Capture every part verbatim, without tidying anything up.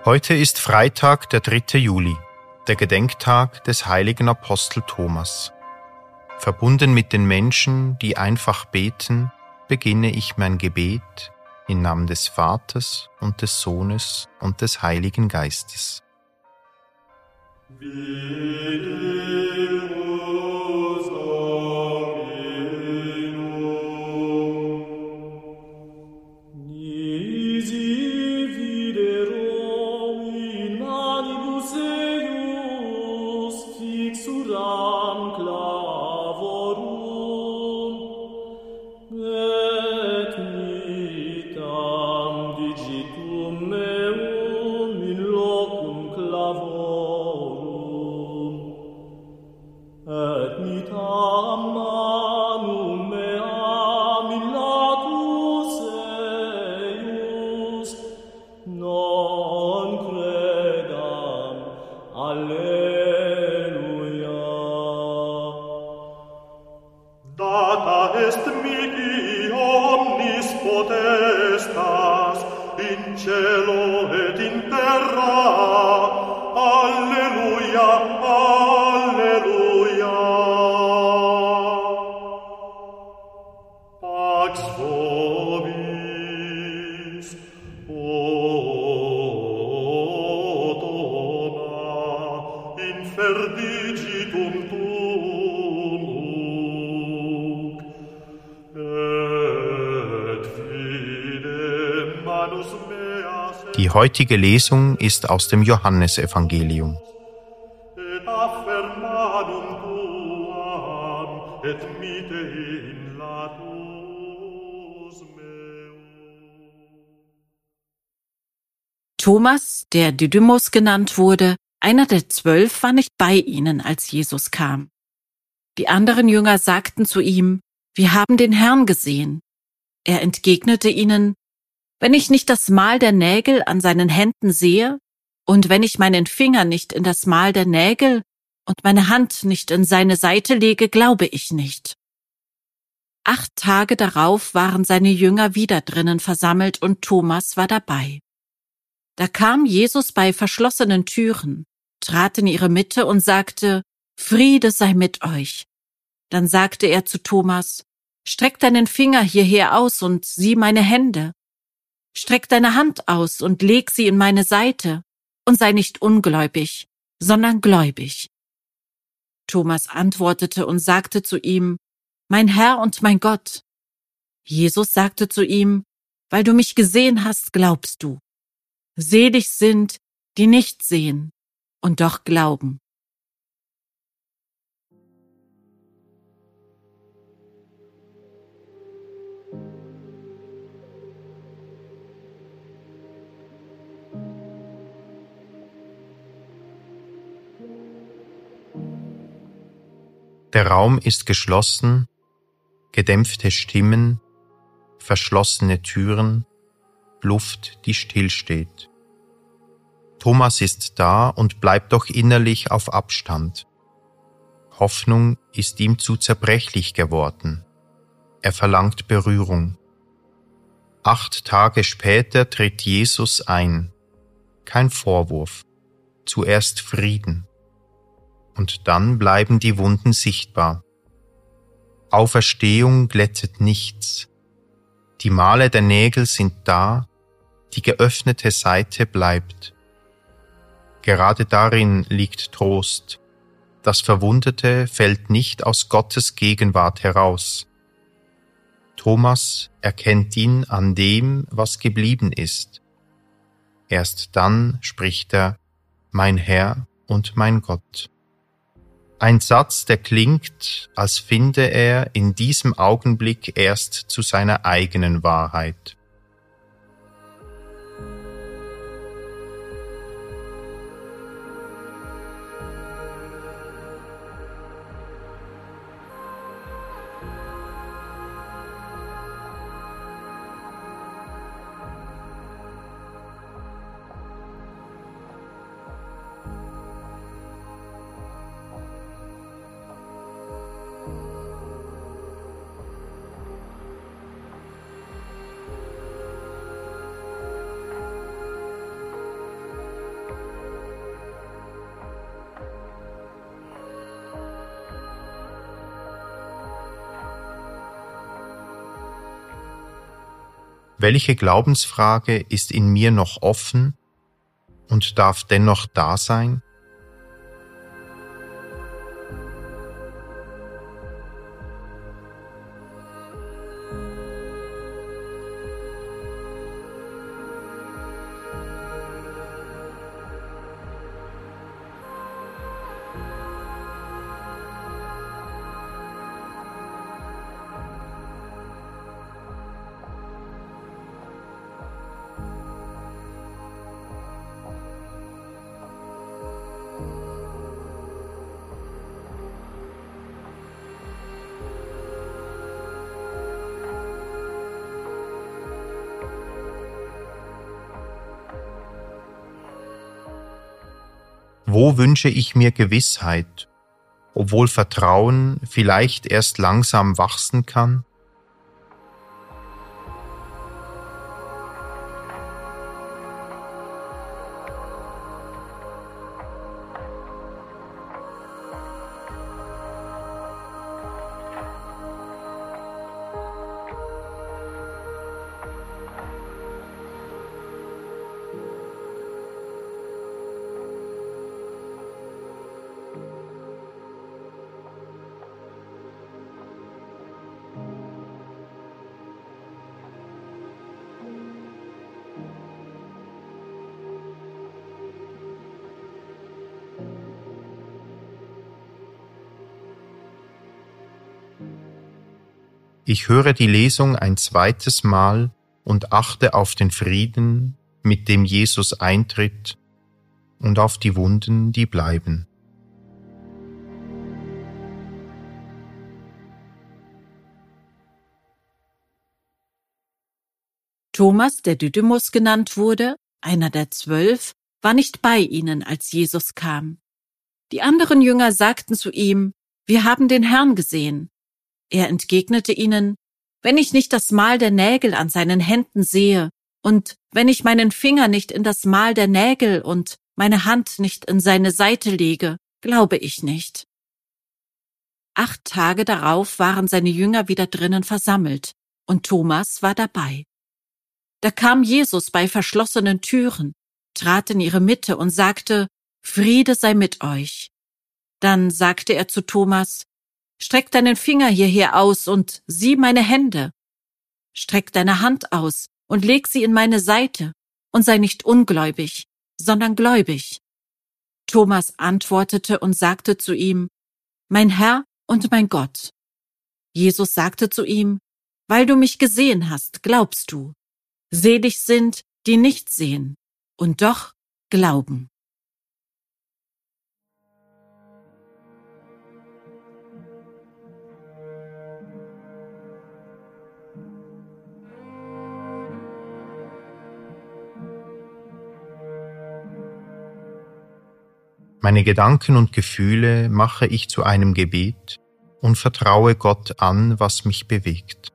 Heute ist Freitag, der dritte Juli, der Gedenktag des heiligen Apostel Thomas. Verbunden mit den Menschen, die einfach beten, beginne ich mein Gebet im Namen des Vaters und des Sohnes und des Heiligen Geistes. Die heutige Lesung ist aus dem Johannesevangelium. Thomas, der Didymus genannt wurde, einer der Zwölf, war nicht bei ihnen, als Jesus kam. Die anderen Jünger sagten zu ihm: Wir haben den Herrn gesehen. Er entgegnete ihnen: Wenn ich nicht das Mal der Nägel an seinen Händen sehe, und wenn ich meinen Finger nicht in das Mal der Nägel und meine Hand nicht in seine Seite lege, glaube ich nicht. Acht Tage darauf waren seine Jünger wieder drinnen versammelt und Thomas war dabei. Da kam Jesus bei verschlossenen Türen, trat in ihre Mitte und sagte: Friede sei mit euch. Dann sagte er zu Thomas: Streck deinen Finger hierher aus und sieh meine Hände. Streck deine Hand aus und leg sie in meine Seite und sei nicht ungläubig, sondern gläubig. Thomas antwortete und sagte zu ihm: Mein Herr und mein Gott. Jesus sagte zu ihm: Weil du mich gesehen hast, glaubst du. Selig sind, die nicht sehen und doch glauben. Der Raum ist geschlossen, gedämpfte Stimmen, verschlossene Türen, Luft, die stillsteht. Thomas ist da und bleibt doch innerlich auf Abstand. Hoffnung ist ihm zu zerbrechlich geworden. Er verlangt Berührung. Acht Tage später tritt Jesus ein. Kein Vorwurf, zuerst Frieden. Und dann bleiben die Wunden sichtbar. Auferstehung glättet nichts. Die Male der Nägel sind da, die geöffnete Seite bleibt. Gerade darin liegt Trost. Das Verwundete fällt nicht aus Gottes Gegenwart heraus. Thomas erkennt ihn an dem, was geblieben ist. Erst dann spricht er: Mein Herr und mein Gott. Ein Satz, der klingt, als finde er in diesem Augenblick erst zu seiner eigenen Wahrheit. Welche Glaubensfrage ist in mir noch offen und darf dennoch da sein? Wo wünsche ich mir Gewissheit, obwohl Vertrauen vielleicht erst langsam wachsen kann? Ich höre die Lesung ein zweites Mal und achte auf den Frieden, mit dem Jesus eintritt, und auf die Wunden, die bleiben. Thomas, der Didymus genannt wurde, einer der zwölf, war nicht bei ihnen, als Jesus kam. Die anderen Jünger sagten zu ihm, wir haben den Herrn gesehen. Er entgegnete ihnen, wenn ich nicht das Mal der Nägel an seinen Händen sehe und wenn ich meinen Finger nicht in das Mal der Nägel und meine Hand nicht in seine Seite lege, glaube ich nicht. Acht Tage darauf waren seine Jünger wieder drinnen versammelt, und Thomas war dabei. Da kam Jesus bei verschlossenen Türen, trat in ihre Mitte und sagte, Friede sei mit euch. Dann sagte er zu Thomas, Streck deinen Finger hierher aus und sieh meine Hände. Streck deine Hand aus und leg sie in meine Seite und sei nicht ungläubig, sondern gläubig. Thomas antwortete und sagte zu ihm, Mein Herr und mein Gott. Jesus sagte zu ihm, Weil du mich gesehen hast, glaubst du. Selig sind, die nicht sehen und doch glauben. Meine Gedanken und Gefühle mache ich zu einem Gebet und vertraue Gott an, was mich bewegt.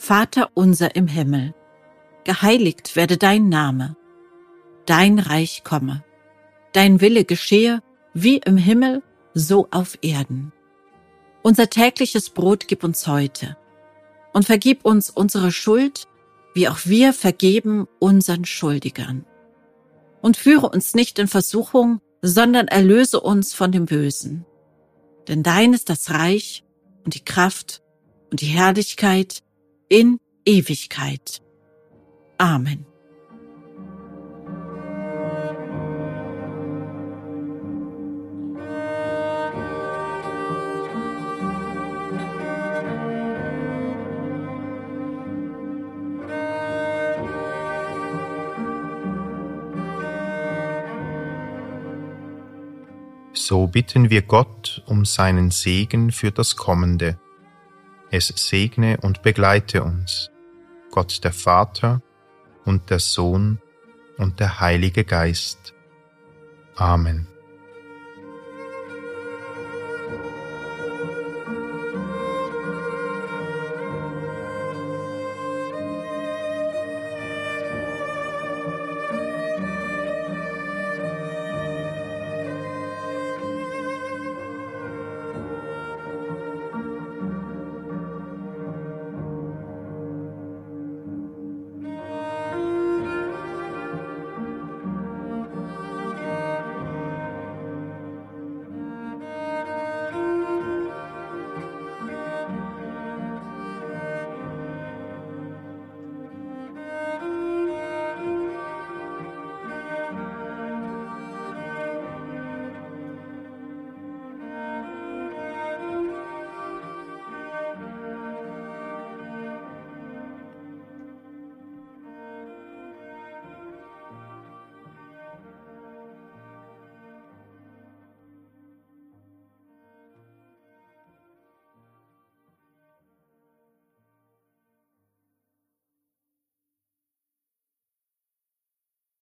Vater unser im Himmel, geheiligt werde dein Name, dein Reich komme, dein Wille geschehe, wie im Himmel, so auf Erden. Unser tägliches Brot gib uns heute und vergib uns unsere Schuld, wie auch wir vergeben unseren Schuldigern. Und führe uns nicht in Versuchung, sondern erlöse uns von dem Bösen. Denn dein ist das Reich und die Kraft und die Herrlichkeit in Ewigkeit. Amen. So bitten wir Gott um seinen Segen für das Kommende. Es segne und begleite uns, Gott der Vater und der Sohn und der Heilige Geist. Amen.